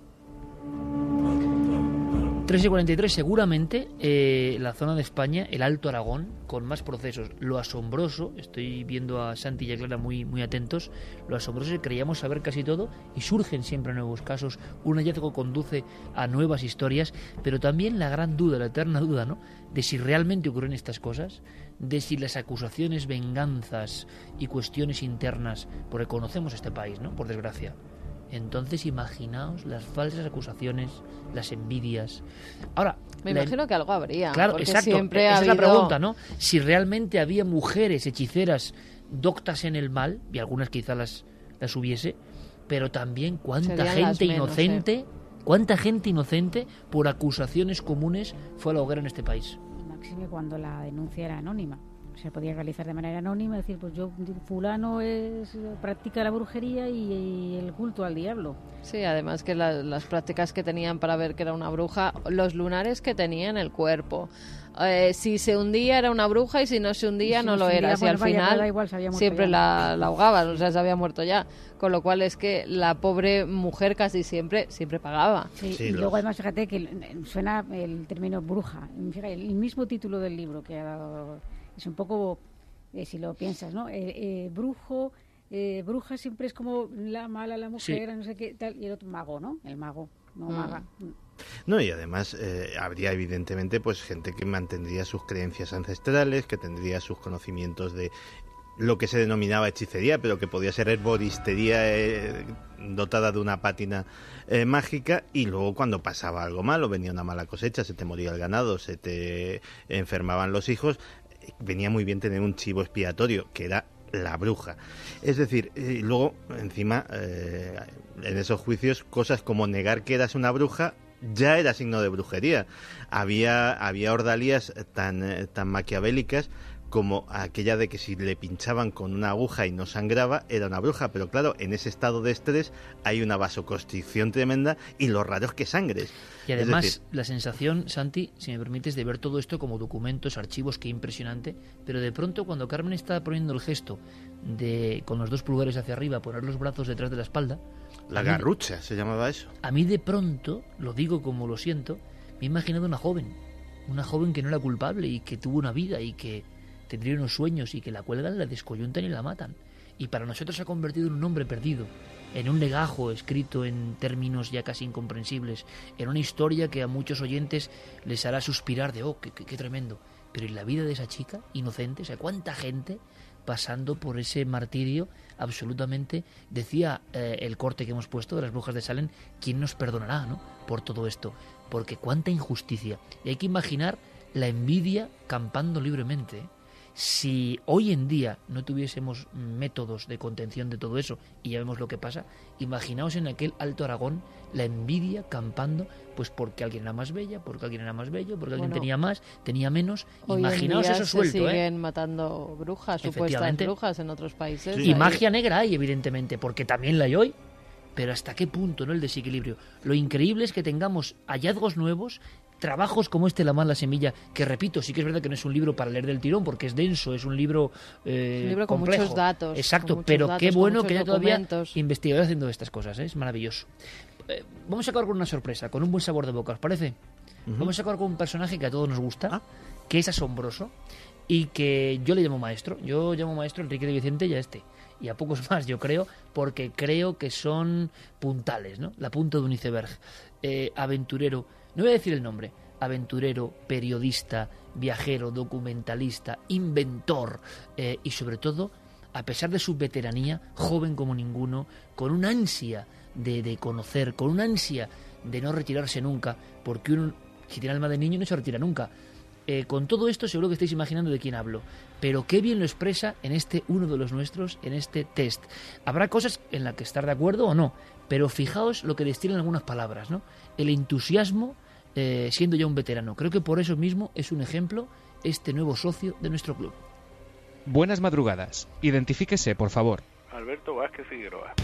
3:43, seguramente la zona de España, el Alto Aragón, con más procesos. Lo asombroso, estoy viendo a Santi y a Clara muy atentos, lo asombroso es que creíamos saber casi todo y surgen siempre nuevos casos, un hallazgo conduce a nuevas historias, pero también la gran duda, la eterna duda, ¿no?, de si realmente ocurren estas cosas, de si las acusaciones, venganzas y cuestiones internas, porque conocemos este país, ¿no?, por desgracia. Entonces imaginaos las falsas acusaciones, las envidias. Ahora, me imagino que algo habría. Claro, porque exacto. Siempre esa ha habido... es la pregunta, ¿no? Si realmente había mujeres hechiceras doctas en el mal, y algunas quizá las hubiese, pero también cuánta gente inocente, cuánta gente inocente por acusaciones comunes fue a la hoguera en este país. Máxime cuando la denuncia era anónima. Se podía realizar de manera anónima, decir, pues yo, fulano practica la brujería y el culto al diablo. Sí, además que las prácticas que tenían para ver que era una bruja, los lunares que tenía en el cuerpo. Si se hundía era una bruja y si no se hundía no lo era. Si al final igual, siempre la ahogaban, o sea, se había muerto ya. Con lo cual es que la pobre mujer casi siempre pagaba. Sí, y luego además fíjate que suena el término bruja. Fíjate, el mismo título del libro que ha dado... Es un poco, si lo piensas, ¿no? Bruja siempre es como la mala, la mujer, sí, no sé qué, tal, y el otro mago, ¿no? El mago, no maga. No, y además habría evidentemente pues gente que mantendría sus creencias ancestrales, que tendría sus conocimientos de lo que se denominaba hechicería, pero que podía ser herboristería dotada de una pátina mágica, y luego cuando pasaba algo malo, venía una mala cosecha, se te moría el ganado, se te enfermaban los hijos, venía muy bien tener un chivo expiatorio, que era la bruja. Es decir, luego, encima, en esos juicios, cosas como negar que eras una bruja ya era signo de brujería. Había ordalías tan maquiavélicas como aquella de que si le pinchaban con una aguja y no sangraba, era una bruja. Pero claro, en ese estado de estrés hay una vasoconstricción tremenda y lo raro es que sangres. Y además, la sensación, Santi, si me permites, de ver todo esto como documentos, archivos, qué impresionante, pero de pronto cuando Carmen está poniendo el gesto de, con los dos pulgares hacia arriba, poner los brazos detrás de la espalda... La garrucha, se llamaba eso. A mí de pronto, lo digo como lo siento, me he imaginado una joven que no era culpable y que tuvo una vida y que tendría unos sueños y que la cuelgan, la descoyuntan y la matan. Y para nosotros se ha convertido en un hombre perdido, en un legajo escrito en términos ya casi incomprensibles, en una historia que a muchos oyentes les hará suspirar de ¡oh, qué tremendo! Pero en la vida de esa chica inocente, o sea, ¿cuánta gente pasando por ese martirio absolutamente? Decía el corte que hemos puesto de Las brujas de Salem, ¿quién nos perdonará, no?, por todo esto? Porque cuánta injusticia. Y hay que imaginar la envidia campando libremente, ¿eh? Si hoy en día no tuviésemos métodos de contención de todo eso, y ya vemos lo que pasa, imaginaos en aquel Alto Aragón la envidia campando, pues porque alguien era más bella, porque alguien era más bello, porque alguien tenía más, tenía menos. Imaginaos eso suelto. Se siguen matando brujas, supuestas brujas en otros países. Y magia negra hay, evidentemente, porque también la hay hoy. Pero ¿hasta qué punto, no, el desequilibrio? Lo increíble es que tengamos hallazgos nuevos, trabajos como La mala semilla, que repito, sí que es verdad que no es un libro para leer del tirón, porque es denso, es un libro con complejo. Muchos datos. Exacto, pero qué bueno que haya todavía investigadores haciendo estas cosas, ¿eh? Es maravilloso. Vamos a acabar con una sorpresa, con un buen sabor de boca, ¿os parece? Vamos a acabar con un personaje que a todos nos gusta, que es asombroso, y que yo le llamo maestro. Yo llamo maestro a Enrique de Vicente y a y a pocos más, yo creo, porque creo que son puntales, ¿no? La punta de un iceberg. Aventurero, no voy a decir el nombre, aventurero, periodista, viajero, documentalista, inventor, y sobre todo, a pesar de su veteranía, joven como ninguno, con una ansia de conocer, con una ansia de no retirarse nunca, porque uno, si tiene alma de niño, no se retira nunca. Con todo esto seguro que estáis imaginando de quién hablo, pero qué bien lo expresa en uno de los nuestros, en este test. Habrá cosas en las que estar de acuerdo o no, pero fijaos lo que destilan algunas palabras, ¿no? El entusiasmo, siendo ya un veterano. Creo que por eso mismo es un ejemplo este nuevo socio de nuestro club. Buenas madrugadas. Identifíquese, por favor. Alberto Vázquez Figueroa.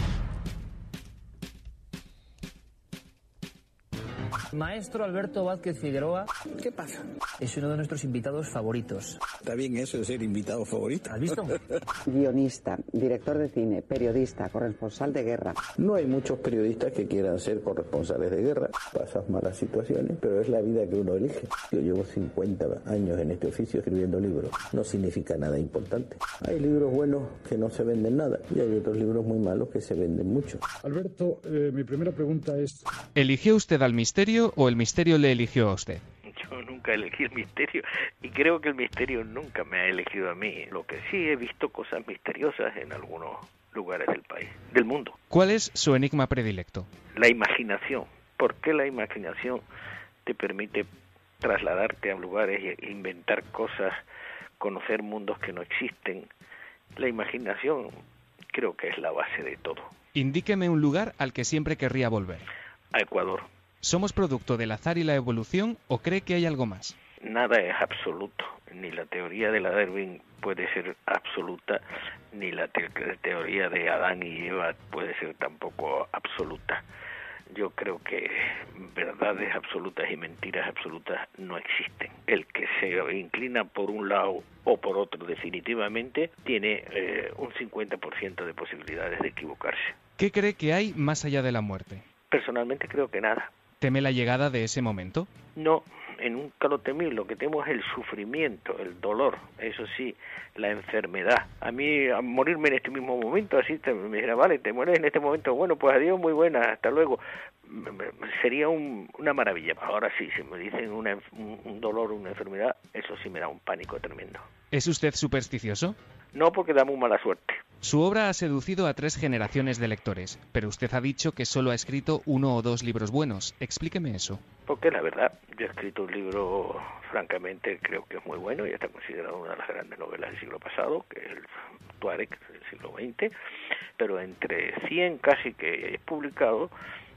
Maestro Alberto Vázquez Figueroa. ¿Qué pasa? Es uno de nuestros invitados favoritos. Está bien eso de ser invitado favorito. ¿Has visto? Guionista, director de cine, periodista, corresponsal de guerra. No hay muchos periodistas que quieran ser corresponsales de guerra. Pasas malas situaciones, pero es la vida que uno elige. Yo llevo 50 años en este oficio escribiendo libros. No significa nada importante. Hay libros buenos que no se venden nada y hay otros libros muy malos que se venden mucho. Alberto, mi primera pregunta es... ¿Eligió usted al misterio o el misterio le eligió a usted? Yo nunca elegí el misterio y creo que el misterio nunca me ha elegido a mí. Lo que sí he visto cosas misteriosas en algunos lugares del país, del mundo. ¿Cuál es su enigma predilecto? La imaginación. ¿Por qué la imaginación te permite trasladarte a lugares e inventar cosas, conocer mundos que no existen? La imaginación creo que es la base de todo. Indíqueme un lugar al que siempre querría volver. A Ecuador. ¿Somos producto del azar y la evolución o cree que hay algo más? Nada es absoluto, ni la teoría de la Darwin puede ser absoluta, ni la teoría de Adán y Eva puede ser tampoco absoluta. Yo creo que verdades absolutas y mentiras absolutas no existen. El que se inclina por un lado o por otro definitivamente tiene un 50% de posibilidades de equivocarse. ¿Qué cree que hay más allá de la muerte? Personalmente creo que nada. ¿Teme la llegada de ese momento? No, nunca lo temí. Lo que temo es el sufrimiento, el dolor, eso sí, la enfermedad. A mí, a morirme en este mismo momento, así me dijera, vale, te mueres en este momento, bueno, pues adiós, muy buena, hasta luego. Sería una maravilla. Ahora sí, si me dicen un dolor, una enfermedad, eso sí me da un pánico tremendo. ¿Es usted supersticioso? No, porque da muy mala suerte. Su obra ha seducido a 3 generaciones de lectores, pero usted ha dicho que solo ha escrito 1 o 2 libros buenos. Explíqueme eso. Porque la verdad, yo he escrito un libro, francamente, creo que es muy bueno y está considerado una de las grandes novelas del siglo pasado, que es el Tuareg del siglo XX, pero entre 100 casi que he publicado,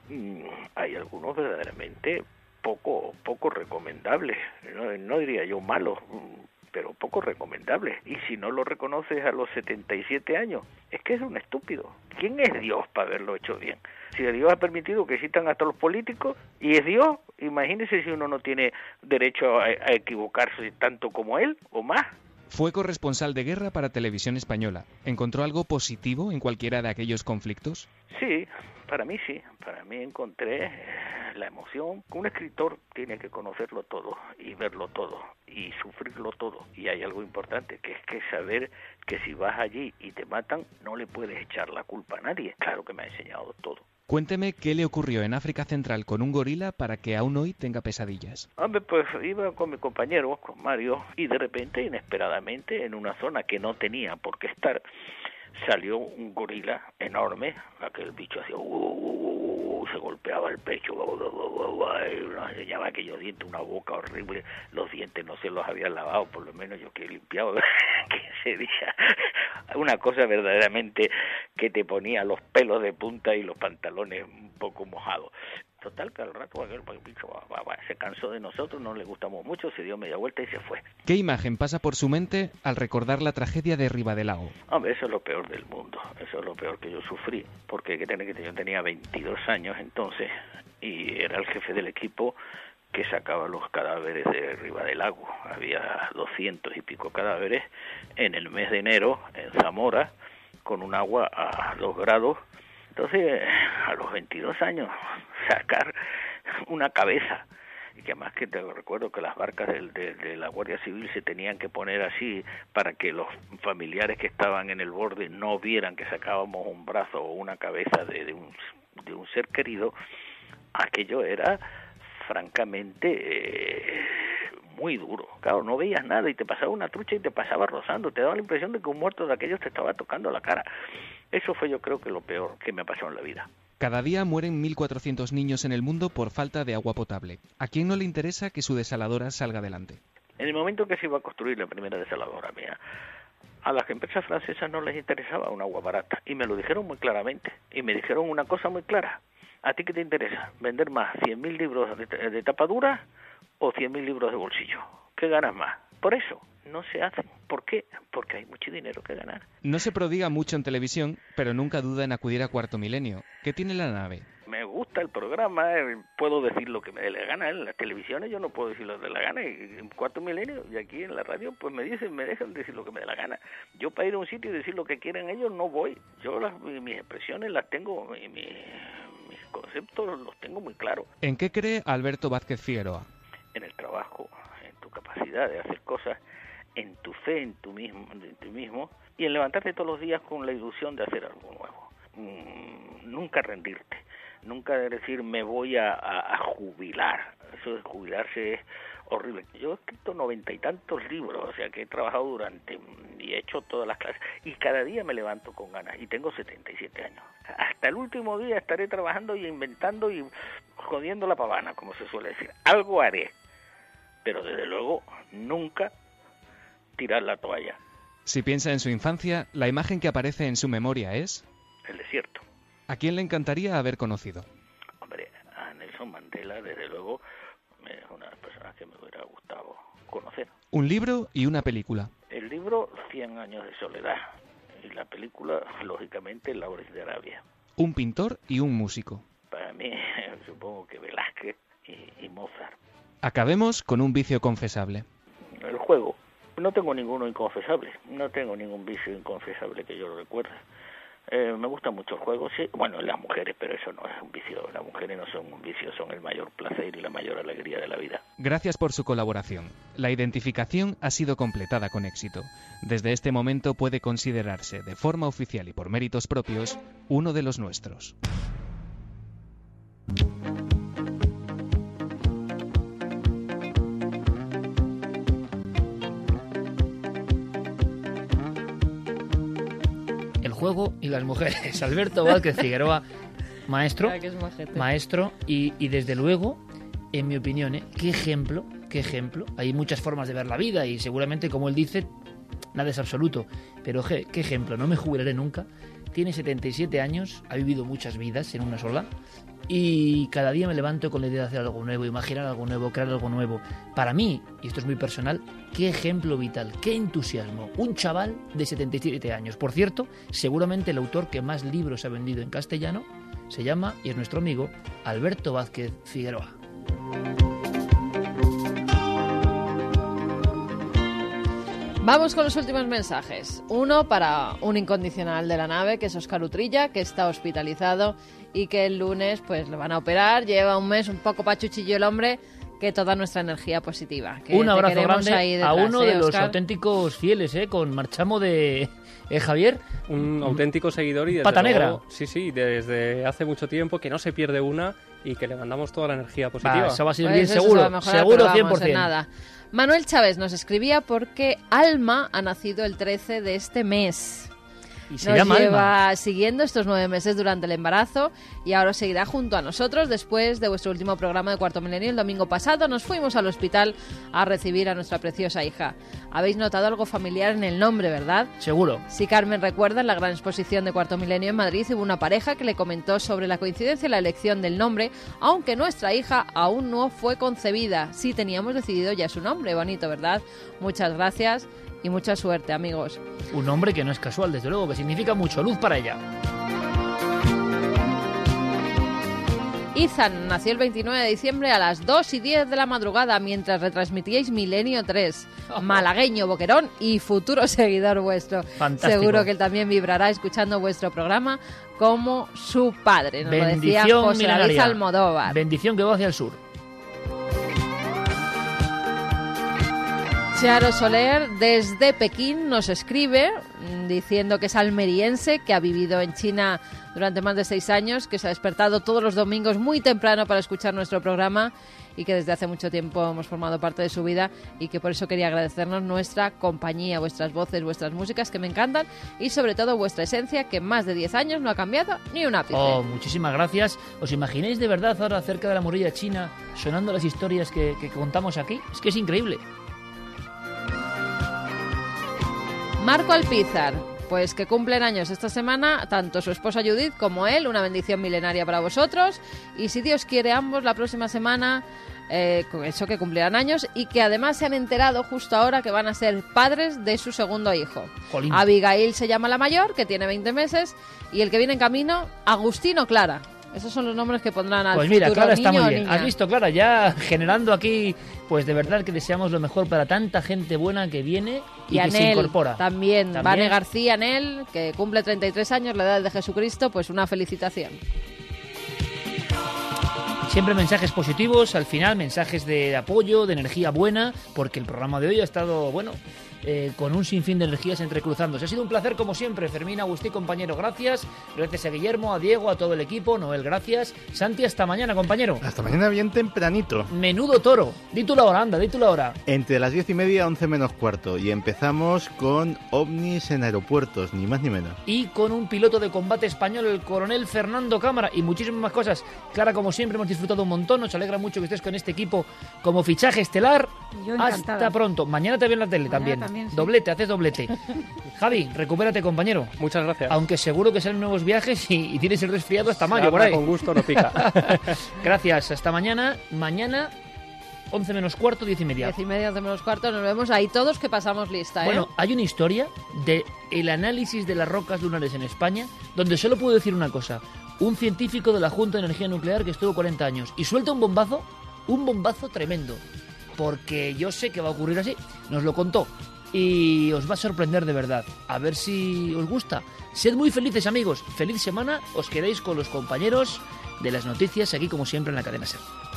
hay algunos verdaderamente poco recomendables, no diría yo malos, pero poco recomendable. Y si no lo reconoces a los 77 años, es que es un estúpido. ¿Quién es Dios para haberlo hecho bien? Si Dios ha permitido que existan hasta los políticos, y es Dios, imagínese si uno no tiene derecho a equivocarse tanto como él, o más. Fue corresponsal de guerra para Televisión Española. ¿Encontró algo positivo en cualquiera de aquellos conflictos? Sí, para mí sí. Para mí encontré la emoción. Un escritor tiene que conocerlo todo y verlo todo y sufrirlo todo. Y hay algo importante, que es que saber que si vas allí y te matan, no le puedes echar la culpa a nadie. Claro que me ha enseñado todo. Cuénteme qué le ocurrió en África Central con un gorila para que aún hoy tenga pesadillas. Hombre, pues iba con mi compañero, con Mario, y de repente, inesperadamente, en una zona que no tenía por qué estar, salió un gorila enorme. Aquel bicho hacía se golpeaba el pecho, llevaba aquellos dientes, una boca horrible, los dientes no se los había lavado, por lo menos yo que he limpiado que ese día, una cosa verdaderamente que te ponía los pelos de punta y los pantalones un poco mojados. Total, que al rato aquel bicho se cansó de nosotros, no le gustamos mucho, se dio media vuelta y se fue. ¿Qué imagen pasa por su mente al recordar la tragedia de Ribadelago? Hombre, eso es lo peor del mundo, eso es lo peor que yo sufrí, porque hay que tener que yo tenía 22 años entonces y era el jefe del equipo que sacaba los cadáveres de Ribadelago. Había 200 y pico cadáveres en el mes de enero en Zamora, con un agua a 2 grados. Entonces, a los 22 años, sacar una cabeza, y que además que te recuerdo que las barcas de la Guardia Civil se tenían que poner así para que los familiares que estaban en el borde no vieran que sacábamos un brazo o una cabeza de un ser querido. Aquello era francamente muy duro. Claro, no veías nada y te pasaba una trucha y te pasaba rozando, te daba la impresión de que un muerto de aquellos te estaba tocando la cara. Eso fue, yo creo, que lo peor que me ha pasado en la vida. Cada día mueren 1.400 niños en el mundo por falta de agua potable. ¿A quién no le interesa que su desaladora salga adelante? En el momento que se iba a construir la primera desaladora mía, a las empresas francesas no les interesaba un agua barata, y me lo dijeron muy claramente, y me dijeron una cosa muy clara: ¿a ti qué te interesa? ¿Vender más 100.000 libros de tapa dura o 100.000 libros de bolsillo? ¿Qué ganas más? Por eso no se hacen. ¿Por qué? Porque hay mucho dinero que ganar. No se prodiga mucho en televisión, pero nunca duda en acudir a Cuarto Milenio. ¿Qué tiene la nave? Me gusta el programa, puedo decir lo que me dé la gana. En las televisiones yo no puedo decir lo que me dé la gana, y en Cuarto Milenio y aquí en la radio pues me dejan decir lo que me dé la gana. Yo para ir a un sitio y decir lo que quieren ellos no voy. Yo mis expresiones las tengo, mis conceptos los tengo muy claros. ¿En qué cree Alberto Vázquez Figueroa? En el trabajo, en tu capacidad de hacer cosas, en tu fe en ti mismo y en levantarte todos los días con la ilusión de hacer algo nuevo. Nunca rendirte, nunca decir me voy a jubilar. Eso de jubilarse es horrible. Yo he escrito 90 y tantos libros, o sea que he trabajado y he hecho todas las clases, y cada día me levanto con ganas, y tengo 77 años. Hasta el último día estaré trabajando y inventando y jodiendo la pavana, como se suele decir. Algo haré, pero desde luego nunca tirar la toalla. Si piensa en su infancia, la imagen que aparece en su memoria es... el desierto. ¿A quién le encantaría haber conocido? Hombre, a Nelson Mandela, desde luego, es una de las personas que me hubiera gustado conocer. Un libro y una película. El libro, 100 años de soledad. Y la película, lógicamente, Lawrence de Arabia. Un pintor y un músico. Para mí, supongo que Velázquez y Mozart. Acabemos con un vicio confesable. El juego. No tengo ninguno inconfesable. No tengo ningún vicio inconfesable que yo lo recuerde. Me gusta mucho el juego, sí. Bueno, las mujeres, pero eso no es un vicio. Las mujeres no son un vicio, son el mayor placer y la mayor alegría de la vida. Gracias por su colaboración. La identificación ha sido completada con éxito. Desde este momento puede considerarse, de forma oficial y por méritos propios, uno de los nuestros. Juego y las mujeres. Alberto Vázquez Figueroa, maestro, y desde luego, en mi opinión, qué ejemplo. Hay muchas formas de ver la vida y seguramente, como él dice, nada es absoluto, pero qué ejemplo. No me jubilaré nunca. Tiene 77 años, ha vivido muchas vidas en una sola, y cada día me levanto con la idea de hacer algo nuevo, imaginar algo nuevo, crear algo nuevo. Para mí, y esto es muy personal, qué ejemplo vital, qué entusiasmo. Un chaval de 77 años. Por cierto, seguramente el autor que más libros ha vendido en castellano se llama, y es nuestro amigo, Alberto Vázquez Figueroa. Vamos con los últimos mensajes. Uno para un incondicional de la nave, que es Óscar Utrilla, que está hospitalizado y que el lunes pues le van a operar. Lleva un mes un poco pachuchillo el hombre, que toda nuestra energía positiva. Que un abrazo grande ahí detrás, a uno de los Óscar? Auténticos fieles, con Marchamo de Javier. Un auténtico seguidor y desde Pata negra. luego, sí, desde hace mucho tiempo, que no se pierde una y que le mandamos toda la energía positiva. Eso va a ser Pues bien, eso seguro, se va a mejorar, seguro pero vamos, 100%. en nada. Manuel Chávez nos escribía porque Alma ha nacido el 13 de este mes. Y se llama lleva siguiendo estos 9 meses durante el embarazo y ahora seguirá junto a nosotros después de vuestro último programa de Cuarto Milenio. El domingo pasado nos fuimos al hospital a recibir a nuestra preciosa hija. Habéis notado algo familiar en el nombre, ¿verdad? Seguro. Si Carmen recuerda, en la gran exposición de Cuarto Milenio en Madrid hubo una pareja que le comentó sobre la coincidencia en la elección del nombre, aunque nuestra hija aún no fue concebida. Sí teníamos decidido ya su nombre. Bonito, ¿verdad? Muchas gracias y mucha suerte, amigos. Un nombre que no es casual, desde luego, que significa mucho, luz para ella. Ethan nació el 29 de diciembre a las 2:10 de la madrugada mientras retransmitíais Milenio 3. Malagueño, boquerón y futuro seguidor vuestro. Fantástico. Seguro que él también vibrará escuchando vuestro programa como su padre. Nos lo decía Bendición José David milenaria. Almodóvar. Bendición que va hacia el sur. Charo Soler desde Pekín nos escribe diciendo que es almeriense, que ha vivido en China durante más de 6 años, que se ha despertado todos los domingos muy temprano para escuchar nuestro programa y que desde hace mucho tiempo hemos formado parte de su vida y que por eso quería agradecernos nuestra compañía, vuestras voces, vuestras músicas que me encantan y sobre todo vuestra esencia que en más de 10 años no ha cambiado ni un ápice. Oh, muchísimas gracias. ¿Os imagináis de verdad ahora cerca de la muralla china sonando las historias que contamos aquí? Es que es increíble. Marco Alpizar, pues que cumplen años esta semana, tanto su esposa Judith como él, una bendición milenaria para vosotros, y si Dios quiere ambos la próxima semana, con eso que cumplirán años, y que además se han enterado justo ahora que van a ser padres de su segundo hijo. Jolín. Abigail se llama la mayor, que tiene 20 meses, y el que viene en camino, Agustino Clara. Esos son los nombres que pondrán al Pues mira, futuro Clara está niño muy o bien. niña. Has visto, Clara, ya generando aquí, pues de verdad que deseamos lo mejor para tanta gente buena que viene y que Anel, se incorpora. También, Vane García Anel, que cumple 33 años, la edad de Jesucristo, pues una felicitación. Siempre mensajes positivos, al final mensajes de apoyo, de energía buena, porque el programa de hoy ha estado, bueno, con un sinfín de energías entrecruzándose. Ha sido un placer como siempre. Fermín, Agustín, compañero, gracias. Gracias a Guillermo, a Diego, a todo el equipo. Noel, gracias. Santi, hasta mañana, compañero. Hasta mañana bien tempranito. Menudo toro. Di tú la hora, anda, di tú la hora. Entre las 10:30 y 11 menos cuarto. Y empezamos con ovnis en aeropuertos, ni más ni menos. Y con un piloto de combate español, el coronel Fernando Cámara, y muchísimas más cosas. Clara, como siempre, hemos disfrutado un montón. Nos alegra mucho que estés con este equipo como fichaje estelar. Yo encantada. Hasta pronto. Mañana te veo en la tele también. Sí. Doblete, haces doblete. Javi, recupérate, compañero. Muchas gracias. Aunque seguro que salen nuevos viajes y tienes el resfriado hasta mayo Se por habla ahí. con gusto, no pica. Gracias, hasta mañana. Mañana, 11 menos cuarto, 10:30. 10:30, 11 menos cuarto, nos vemos ahí todos que pasamos lista, ¿eh? Bueno, hay una historia de el análisis de las rocas lunares en España, donde solo puedo decir una cosa. Un científico de la Junta de Energía Nuclear que estuvo 40 años y suelta un bombazo tremendo. Porque yo sé que va a ocurrir así. Nos lo contó. Y os va a sorprender de verdad. A ver si os gusta. Sed muy felices, amigos. Feliz semana. Os quedáis con los compañeros de las noticias aquí, como siempre, en la cadena SER.